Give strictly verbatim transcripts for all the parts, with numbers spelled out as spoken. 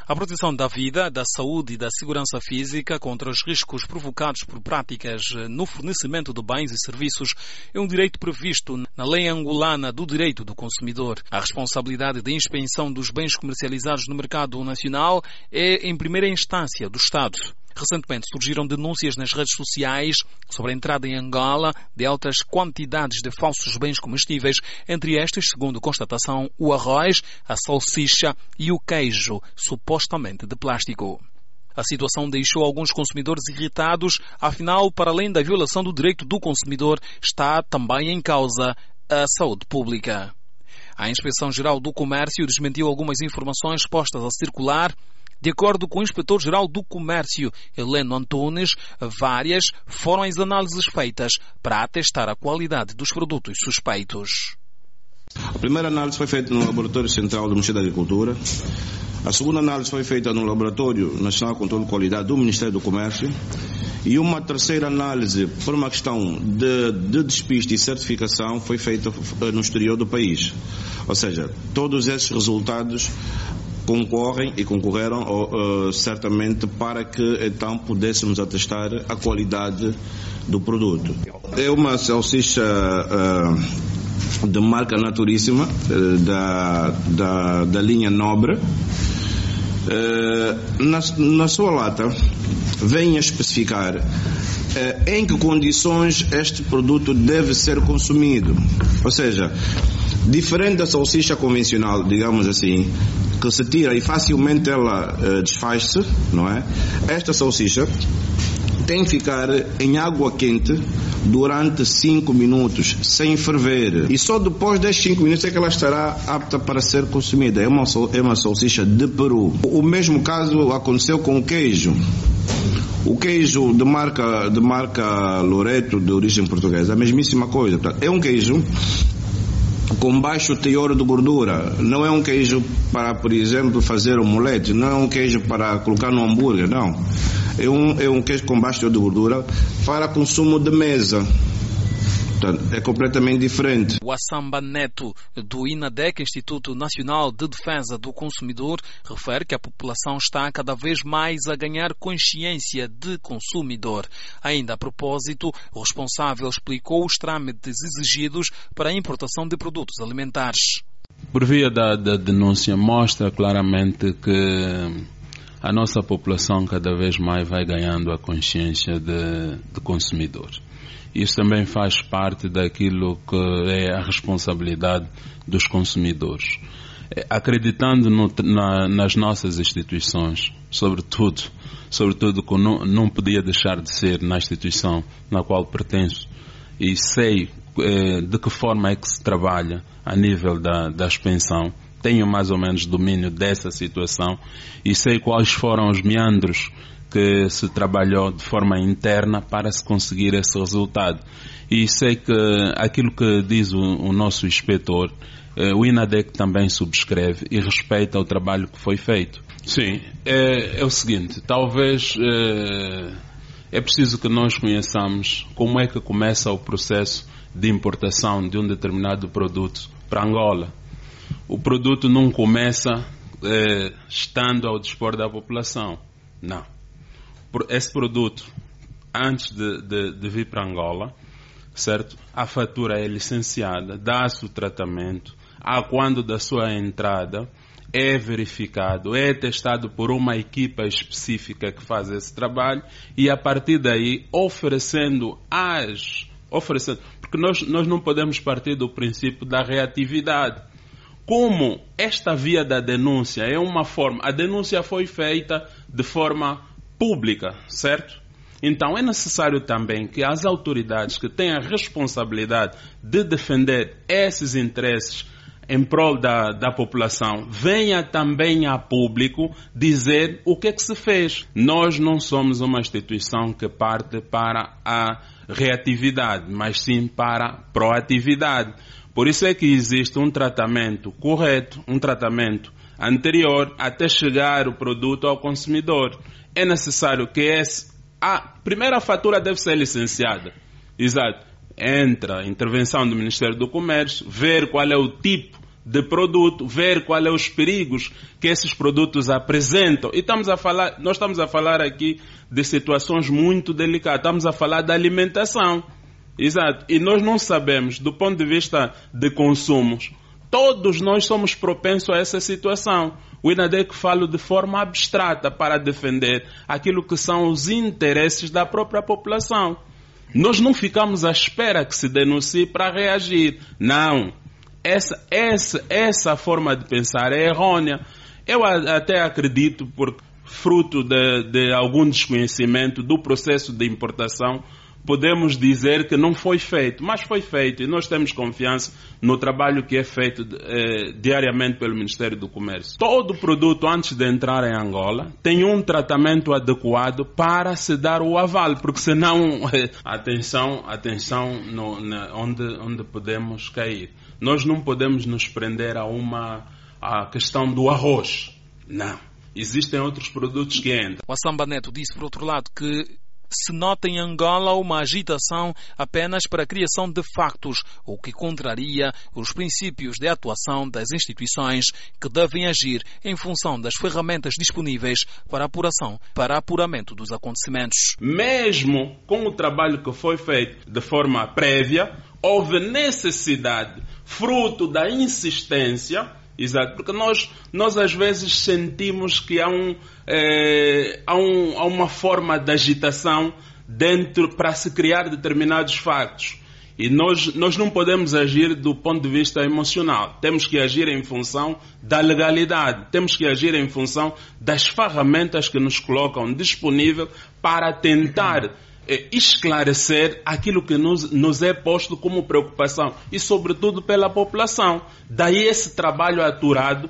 A proteção da vida, da saúde e da segurança física contra os riscos provocados por práticas no fornecimento de bens e serviços é um direito previsto na Lei Angolana do Direito do Consumidor. A responsabilidade de inspeção dos bens comercializados no mercado nacional é, em primeira instância, do Estado. Recentemente surgiram denúncias nas redes sociais sobre a entrada em Angola de altas quantidades de falsos bens comestíveis, entre estes, segundo constatação, o arroz, a salsicha e o queijo, supostamente de plástico. A situação deixou alguns consumidores irritados, afinal, para além da violação do direito do consumidor, está também em causa a saúde pública. A Inspeção-Geral do Comércio desmentiu algumas informações postas a circular. De acordo com o Inspetor-Geral do Comércio, Heleno Antunes, várias foram as análises feitas para atestar a qualidade dos produtos suspeitos. A primeira análise foi feita no Laboratório Central do Ministério da Agricultura. A segunda análise foi feita no Laboratório Nacional de Controle de Qualidade do Ministério do Comércio. E uma terceira análise, por uma questão de, de despiste e certificação, foi feita no exterior do país. Ou seja, todos esses resultados concorrem e concorreram uh, certamente para que então pudéssemos atestar a qualidade do produto. É uma salsicha uh, de marca Naturíssima, uh, da, da, da linha Nobre. Uh, na, na sua lata vem a especificar uh, em que condições este produto deve ser consumido. Ou seja, diferente da salsicha convencional, digamos assim, que se tira e facilmente ela uh, desfaz-se, não é? Esta salsicha tem que ficar em água quente durante cinco minutos, sem ferver. E só depois destes cinco minutos é que ela estará apta para ser consumida. É uma, é uma salsicha de Peru. O mesmo caso aconteceu com o queijo. O queijo de marca, de marca Loreto, de origem portuguesa, a mesmíssima coisa. É um queijo com baixo teor de gordura. Não é um queijo para, por exemplo, fazer omelete. Não é um queijo para colocar no hambúrguer, não. É um, é um queijo com baixo teor de gordura para consumo de mesa. Portanto, é completamente diferente. O Assamba Neto, do INADEC, Instituto Nacional de Defesa do Consumidor, refere que a população está cada vez mais a ganhar consciência de consumidor. Ainda a propósito, o responsável explicou os trâmites exigidos para a importação de produtos alimentares. Por via da, da denúncia, mostra claramente que a nossa população cada vez mais vai ganhando a consciência de, de consumidor. Isso também faz parte daquilo que é a responsabilidade dos consumidores. Acreditando no, na, nas nossas instituições, sobretudo, sobretudo que não, não podia deixar de ser na instituição na qual pertenço, e sei eh, de que forma é que se trabalha a nível da, da expensão, tenho mais ou menos domínio dessa situação e sei quais foram os meandros que se trabalhou de forma interna para se conseguir esse resultado. E sei que aquilo que diz o, o nosso inspetor, eh, o INADEC também subscreve e respeita o trabalho que foi feito. Sim, é, é o seguinte, talvez é, é preciso que nós conheçamos como é que começa o processo de importação de um determinado produto para Angola. O produto não começa é, estando ao dispor da população, não. Esse produto, antes de, de, de vir para Angola, certo? A fatura é licenciada, dá-se o tratamento, a quando da sua entrada é verificado, é testado por uma equipa específica que faz esse trabalho e a partir daí oferecendo as... oferecendo, porque nós, nós não podemos partir do princípio da reatividade. Como esta via da denúncia é uma forma... A denúncia foi feita de forma pública, certo? Então é necessário também que as autoridades que têm a responsabilidade de defender esses interesses em prol da, da população venha também a público dizer o que é que se fez. Nós não somos uma instituição que parte para a reatividade, mas sim para a proatividade. Por isso é que existe um tratamento correto, um tratamento anterior até chegar o produto ao consumidor. É necessário que esse, a primeira fatura deve ser licenciada. Exato. Entra a intervenção do Ministério do Comércio, ver qual é o tipo de produto, ver quais são os perigos que esses produtos apresentam. E estamos a falar, nós estamos a falar aqui de situações muito delicadas. Estamos a falar da alimentação. Exato. E nós não sabemos, do ponto de vista de consumos, todos nós somos propensos a essa situação. O INADEC fala de forma abstrata para defender aquilo que são os interesses da própria população. Nós não ficamos à espera que se denuncie para reagir. Não. Essa, essa, essa forma de pensar é errônea. Eu até acredito, por fruto de, de algum desconhecimento do processo de importação, podemos dizer que não foi feito, mas foi feito, e nós temos confiança no trabalho que é feito eh, diariamente pelo Ministério do Comércio. Todo produto, antes de entrar em Angola, tem um tratamento adequado para se dar o aval, porque senão, eh, atenção, atenção no, na, onde, onde podemos cair. Nós não podemos nos prender a uma a questão do arroz. Não. Existem outros produtos que entram. O Assamba Neto disse, por outro lado, que se nota em Angola uma agitação apenas para a criação de factos, o que contraria os princípios de atuação das instituições que devem agir em função das ferramentas disponíveis para apuração, para apuramento dos acontecimentos. Mesmo com o trabalho que foi feito de forma prévia, houve necessidade, fruto da insistência. Exato, porque nós, nós às vezes sentimos que há, um, eh, há, um, há uma forma de agitação dentro para se criar determinados factos. E nós, nós não podemos agir do ponto de vista emocional. Temos que agir em função da legalidade. Temos que agir em função das ferramentas que nos colocam disponível para tentar esclarecer aquilo que nos, nos é posto como preocupação e, sobretudo, pela população. Daí esse trabalho aturado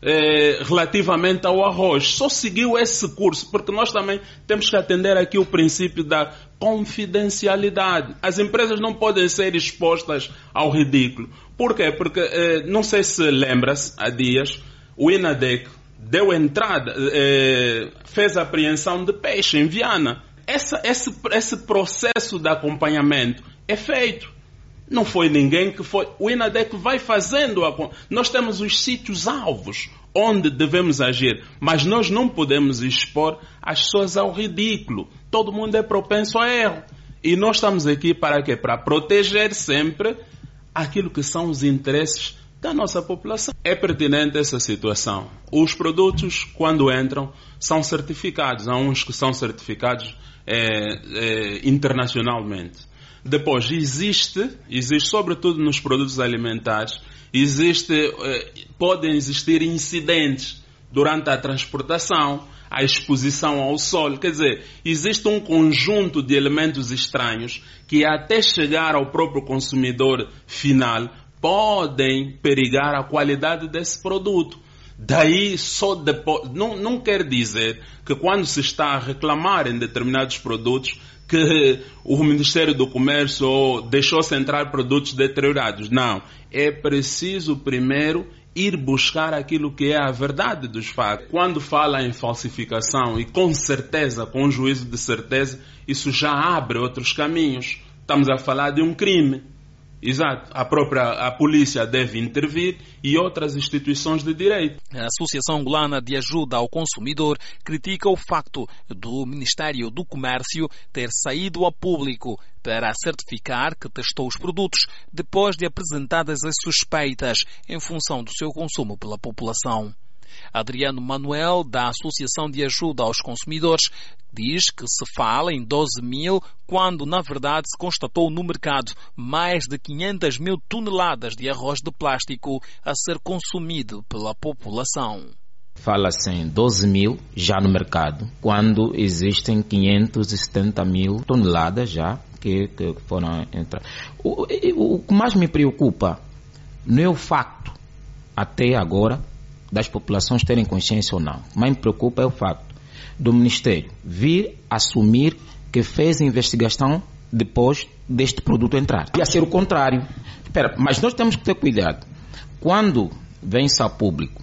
eh, relativamente ao arroz. Só seguiu esse curso, porque nós também temos que atender aqui o princípio da confidencialidade. As empresas não podem ser expostas ao ridículo. Por quê? Porque, eh, não sei se lembra-se, há dias, o INADEC deu entrada, eh, fez a apreensão de peixe em Viana. Essa, esse, esse processo de acompanhamento é feito. Não foi ninguém que foi. O INADEC vai fazendo. A, nós temos os sítios alvos onde devemos agir, mas nós não podemos expor as pessoas ao ridículo. Todo mundo é propenso a erro. E nós estamos aqui para quê? Para proteger sempre aquilo que são os interesses da nossa população. É pertinente essa situação. Os produtos, quando entram, são certificados. Há uns que são certificados É, é, internacionalmente. Depois, existe, existe, sobretudo nos produtos alimentares, existe, é, podem existir incidentes durante a transportação, a exposição ao sol. Quer dizer, existe um conjunto de elementos estranhos que, até chegar ao próprio consumidor final, podem perigar a qualidade desse produto. Daí, só depois, não, não quer dizer que quando se está a reclamar em determinados produtos que o Ministério do Comércio deixou-se entrar produtos deteriorados. Não. É preciso primeiro ir buscar aquilo que é a verdade dos fatos. Quando fala em falsificação, e com certeza, com juízo de certeza, isso já abre outros caminhos. Estamos a falar de um crime. Exato. A própria a polícia deve intervir e outras instituições de direito. A Associação Angolana de Ajuda ao Consumidor critica o facto do Ministério do Comércio ter saído a público para certificar que testou os produtos depois de apresentadas as suspeitas em função do seu consumo pela população. Adriano Manuel, da Associação de Ajuda aos Consumidores, diz que se fala em doze mil, quando na verdade se constatou no mercado mais de quinhentas mil toneladas de arroz de plástico a ser consumido pela população. Fala-se em doze mil já no mercado, quando existem quinhentas e setenta mil toneladas já que, que foram entrar. O, o, o que mais me preocupa não é o facto, até agora, das populações terem consciência ou não. O que mais me preocupa é o facto do Ministério vir assumir que fez investigação depois deste produto entrar. Ia ser o contrário. Espera, mas nós temos que ter cuidado. Quando vem-se ao público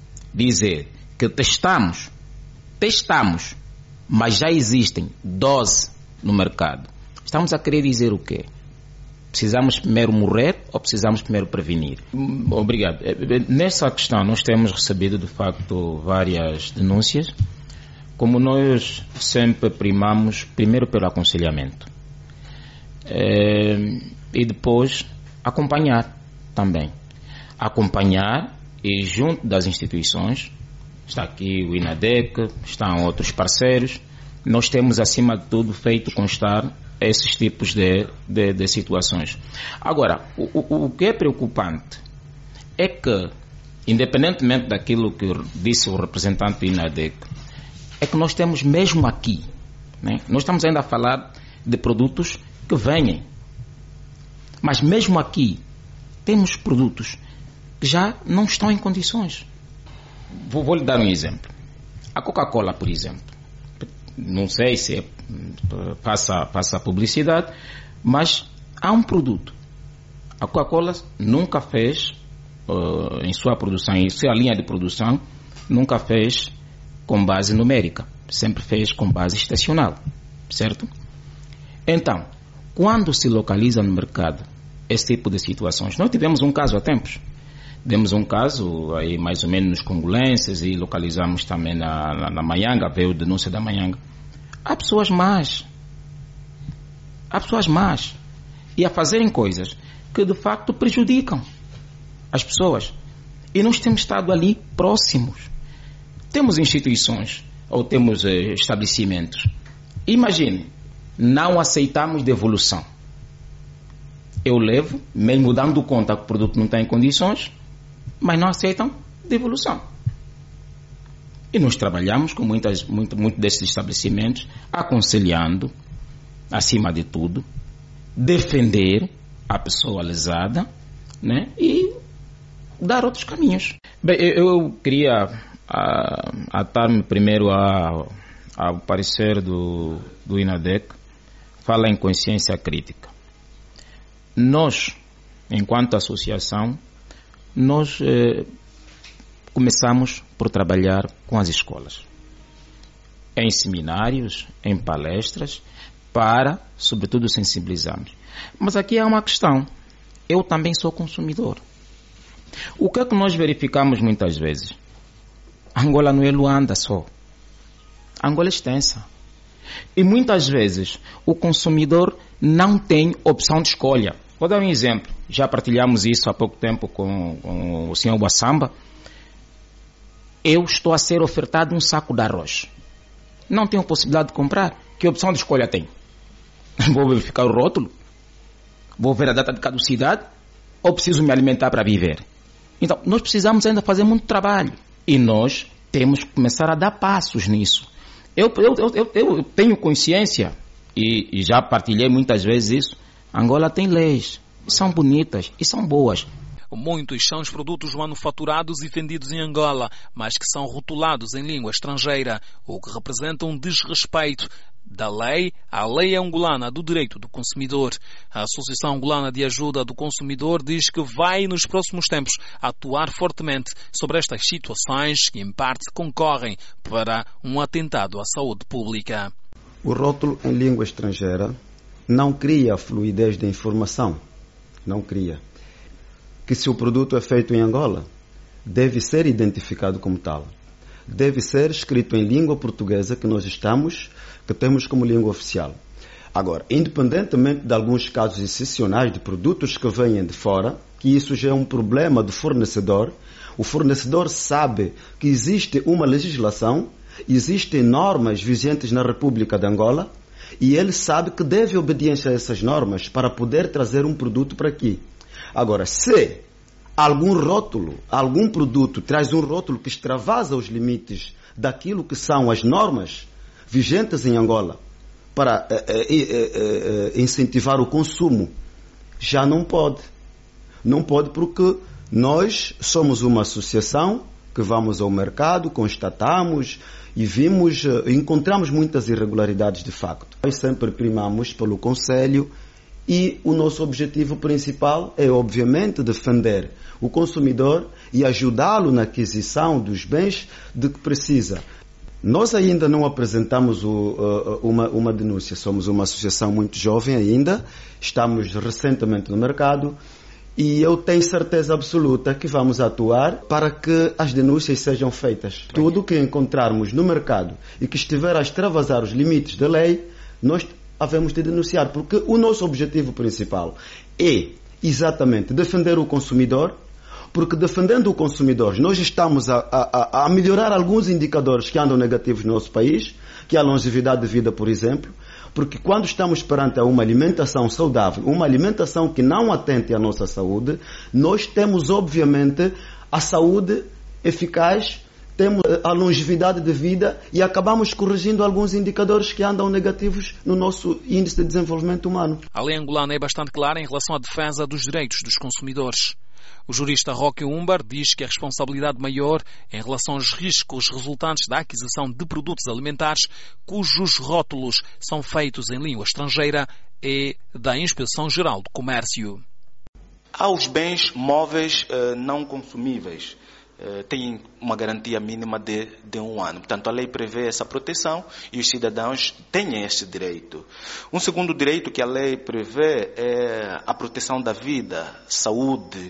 dizer que testamos, testamos, mas já existem doze no mercado, estamos a querer dizer o quê? Precisamos primeiro morrer ou precisamos primeiro prevenir? Obrigado. Nessa questão nós temos recebido de facto várias denúncias. Como nós sempre primamos primeiro pelo aconselhamento é, e depois acompanhar também. Acompanhar e junto das instituições, está aqui o INADEC, estão outros parceiros, nós temos acima de tudo feito constar esses tipos de, de, de situações. Agora, o, o, o que é preocupante é que, independentemente daquilo que disse o representante do INADEC, é que nós temos mesmo aqui, né? Nós estamos ainda a falar de produtos que vêm, mas mesmo aqui temos produtos que já não estão em condições. Vou, vou lhe dar um exemplo. A Coca-Cola, por exemplo, não sei se é, passa, passa a publicidade, mas há um produto. A Coca-Cola nunca fez, uh, em sua produção, em sua linha de produção, nunca fez com base numérica, sempre fez com base estacional, certo? Então, quando se localiza no mercado esse tipo de situações, nós tivemos um caso há tempos, tivemos um caso aí mais ou menos nos congolenses e localizamos também na, na, na Maianga, veio denúncia da Maianga. Há pessoas más, há pessoas más e a fazerem coisas que de facto prejudicam as pessoas e nós temos estado ali próximos. Temos instituições ou temos eh, estabelecimentos. Imagine, não aceitamos devolução. Eu levo, mesmo dando conta que o produto não está em condições, mas não aceitam devolução. E nós trabalhamos com muitas, muito, muito desses estabelecimentos, aconselhando, acima de tudo, defender a pessoa lesada, né, e dar outros caminhos. Bem, eu, eu queria a, atar-me primeiro a, ao parecer do, do INADEC, fala em consciência crítica. Nós, enquanto associação, nós eh, começamos por trabalhar com as escolas, em seminários, em palestras, para, sobretudo, sensibilizarmos. Mas aqui há uma questão. Eu também sou consumidor. O que é que nós verificamos muitas vezes? Angola não é Luanda só. Angola é extensa. E muitas vezes o consumidor não tem opção de escolha. Vou dar um exemplo. Já partilhamos isso há pouco tempo com, com o senhor Boassamba. Eu estou a ser ofertado um saco de arroz. Não tenho possibilidade de comprar. Que opção de escolha tem? Vou verificar o rótulo? Vou ver a data de caducidade? Ou preciso me alimentar para viver? Então, nós precisamos ainda fazer muito trabalho. E nós temos que começar a dar passos nisso. Eu, eu, eu, eu tenho consciência, e, e já partilhei muitas vezes isso, Angola tem leis, são bonitas e são boas. Muitos são os produtos manufaturados e vendidos em Angola, mas que são rotulados em língua estrangeira, o que representa um desrespeito da lei à lei angolana do direito do consumidor. A Associação Angolana de Ajuda do Consumidor diz que vai, nos próximos tempos, atuar fortemente sobre estas situações que, em parte, concorrem para um atentado à saúde pública. O rótulo em língua estrangeira não cria fluidez de informação. Não cria. Que se o produto é feito em Angola, deve ser identificado como tal. Deve ser escrito em língua portuguesa, que nós estamos, que temos como língua oficial. Agora, independentemente de alguns casos excepcionais de produtos que vêm de fora, que isso já é um problema do fornecedor, o fornecedor sabe que existe uma legislação, existem normas vigentes na República de Angola, e ele sabe que deve obediência a essas normas para poder trazer um produto para aqui. Agora, se algum rótulo, algum produto traz um rótulo que extravasa os limites daquilo que são as normas vigentes em Angola para eh, eh, eh, eh, incentivar o consumo, já não pode. Não pode porque nós somos uma associação que vamos ao mercado, constatamos e vimos, encontramos muitas irregularidades de facto. Nós sempre primamos pelo Conselho e o nosso objetivo principal é, obviamente, defender o consumidor e ajudá-lo na aquisição dos bens de que precisa. Nós ainda não apresentamos o, uh, uma, uma denúncia, somos uma associação muito jovem ainda, estamos recentemente no mercado e eu tenho certeza absoluta que vamos atuar para que as denúncias sejam feitas. Tudo que encontrarmos no mercado e que estiver a extravasar os limites da lei, nós havemos de denunciar, porque o nosso objetivo principal é exatamente defender o consumidor, porque defendendo o consumidor, nós estamos a, a, a melhorar alguns indicadores que andam negativos no nosso país, que é a longevidade de vida, por exemplo, porque quando estamos perante uma alimentação saudável, uma alimentação que não atente à nossa saúde, nós temos, obviamente, a saúde eficaz, temos a longevidade de vida e acabamos corrigindo alguns indicadores que andam negativos no nosso índice de desenvolvimento humano. A lei angolana é bastante clara em relação à defesa dos direitos dos consumidores. O jurista Roque Umbar diz que a responsabilidade maior em relação aos riscos resultantes da aquisição de produtos alimentares cujos rótulos são feitos em língua estrangeira é da Inspeção Geral do Comércio. Há os bens móveis uh, não consumíveis. Uh, têm uma garantia mínima de, de um ano. Portanto, a lei prevê essa proteção e os cidadãos têm esse direito. Um segundo direito que a lei prevê é a proteção da vida, saúde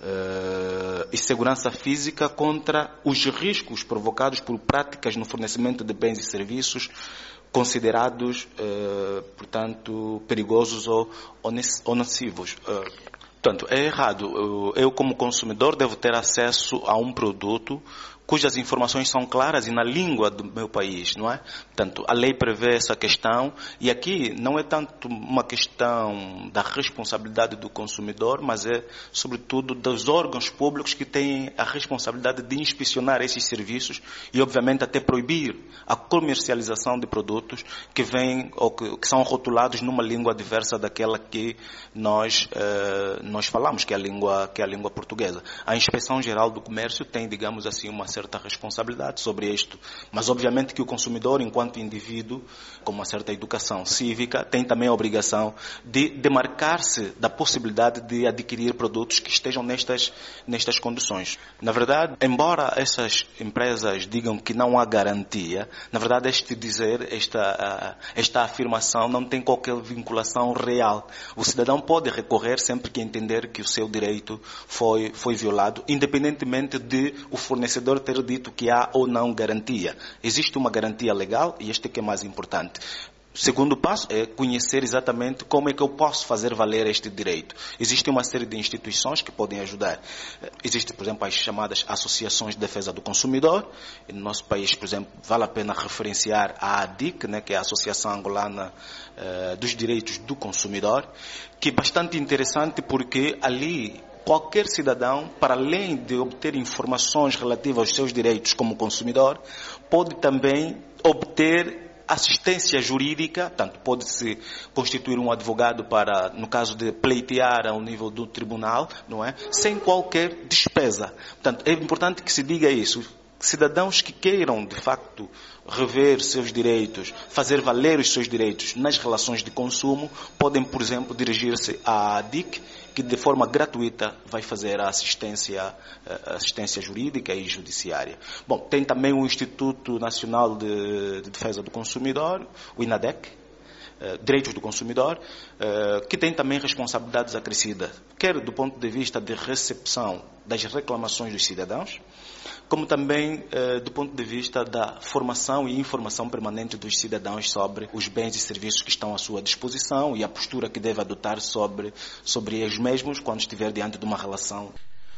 uh, e segurança física contra os riscos provocados por práticas no fornecimento de bens e serviços considerados, uh, portanto, perigosos ou, ou nocivos. Uh, Portanto, é errado. Eu, como consumidor, devo ter acesso a um produto cujas informações são claras e na língua do meu país, não é? Portanto, a lei prevê essa questão e aqui não é tanto uma questão da responsabilidade do consumidor, mas é, sobretudo, dos órgãos públicos que têm a responsabilidade de inspecionar esses serviços e, obviamente, até proibir a comercialização de produtos que vêm ou que, que são rotulados numa língua diversa daquela que nós, eh, nós falamos, que é a língua, que é a língua portuguesa. A Inspeção Geral do Comércio tem, digamos assim, uma certa responsabilidade sobre isto, mas obviamente que o consumidor, enquanto indivíduo, com uma certa educação cívica, tem também a obrigação de demarcar-se da possibilidade de adquirir produtos que estejam nestas, nestas condições. Na verdade, embora essas empresas digam que não há garantia, na verdade este dizer, esta, esta afirmação não tem qualquer vinculação real. O cidadão pode recorrer sempre que entender que o seu direito foi, foi violado, independentemente de o fornecedor ter dito que há ou não garantia. Existe uma garantia legal e este é que é mais importante. O segundo passo é conhecer exatamente como é que eu posso fazer valer este direito. Existe uma série de instituições que podem ajudar. Existem, por exemplo, as chamadas associações de defesa do consumidor. No nosso país, por exemplo, vale a pena referenciar a ADIC, né, que é a Associação Angolana uh, dos Direitos do Consumidor, que é bastante interessante porque ali qualquer cidadão, para além de obter informações relativas aos seus direitos como consumidor, pode também obter assistência jurídica, tanto pode-se constituir um advogado para, no caso de pleitear ao nível do tribunal, não é? Sem qualquer despesa. Portanto, é importante que se diga isso. Cidadãos que queiram, de facto, rever seus direitos, fazer valer os seus direitos nas relações de consumo, podem, por exemplo, dirigir-se à ADIC, que de forma gratuita vai fazer a assistência, a assistência jurídica e judiciária. Bom, tem também o Instituto Nacional de, de Defesa do Consumidor, o INADEC, uh, Direitos do Consumidor, uh, que tem também responsabilidades acrescidas, quer do ponto de vista de recepção das reclamações dos cidadãos, como também eh, do ponto de vista da formação e informação permanente dos cidadãos sobre os bens e serviços que estão à sua disposição e a postura que deve adotar sobre, sobre os mesmos quando estiver diante de uma relação.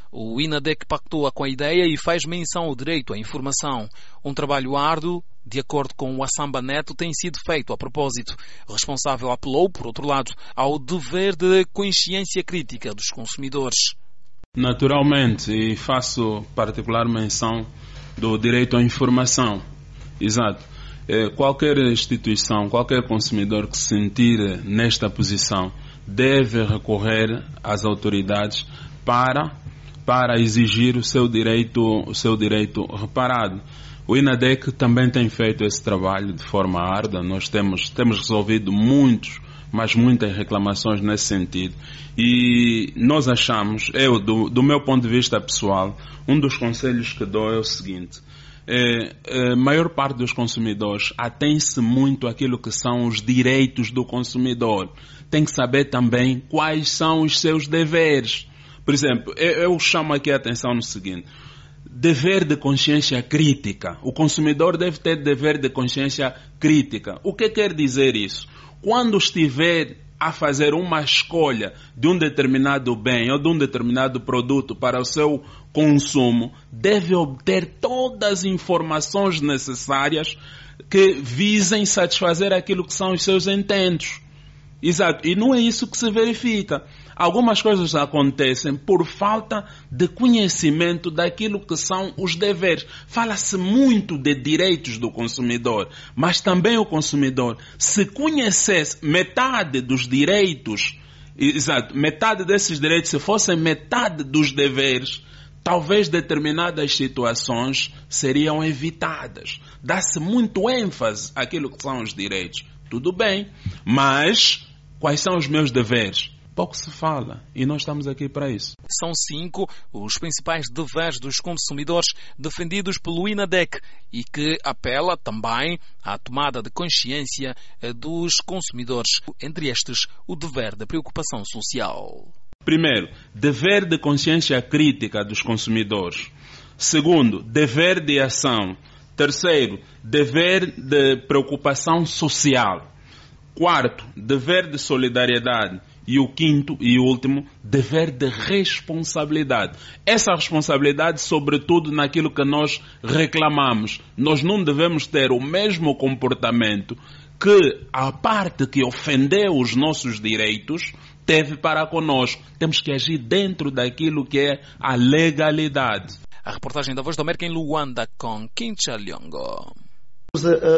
O INADEC pactua com a ideia e faz menção ao direito à informação. Um trabalho árduo, de acordo com o Assamba Neto, tem sido feito a propósito. O responsável apelou, por outro lado, ao dever de consciência crítica dos consumidores. Naturalmente, e faço particular menção do direito à informação. Exato. Qualquer instituição, qualquer consumidor que se sentir nesta posição deve recorrer às autoridades para, para exigir o seu direito, o seu direito reparado. O INADEC também tem feito esse trabalho de forma árdua. Nós temos, temos resolvido muitos mas muitas reclamações nesse sentido. E nós achamos, eu, do, do meu ponto de vista pessoal, um dos conselhos que dou é o seguinte: a maior parte dos consumidores atém-se muito àquilo que são os direitos do consumidor. Tem que saber também quais são os seus deveres. Por exemplo, eu, eu chamo aqui a atenção no seguinte: dever de consciência crítica. O consumidor deve ter dever de consciência crítica. O que quer dizer isso? Quando estiver a fazer uma escolha de um determinado bem ou de um determinado produto para o seu consumo, deve obter todas as informações necessárias que visem satisfazer aquilo que são os seus intentos. Exato. E não é isso que se verifica. Algumas coisas acontecem por falta de conhecimento daquilo que são os deveres. Fala-se muito de direitos do consumidor, mas também o consumidor, se conhecesse metade dos direitos, exato, metade desses direitos, se fossem metade dos deveres, talvez determinadas situações seriam evitadas. Dá-se muito ênfase àquilo que são os direitos. Tudo bem, mas quais são os meus deveres? Pouco se fala e nós estamos aqui para isso. São cinco os principais deveres dos consumidores defendidos pelo INADEC e que apela também à tomada de consciência dos consumidores. Entre estes, o dever da preocupação social. Primeiro, dever de consciência crítica dos consumidores. Segundo, dever de ação. Terceiro, dever de preocupação social. Quarto, dever de solidariedade. E o quinto e último, dever de responsabilidade. Essa responsabilidade, sobretudo naquilo que nós reclamamos. Nós não devemos ter o mesmo comportamento que a parte que ofendeu os nossos direitos teve para conosco. Temos que agir dentro daquilo que é a legalidade. A reportagem da Voz da América em Luanda com Kincha Lyongo.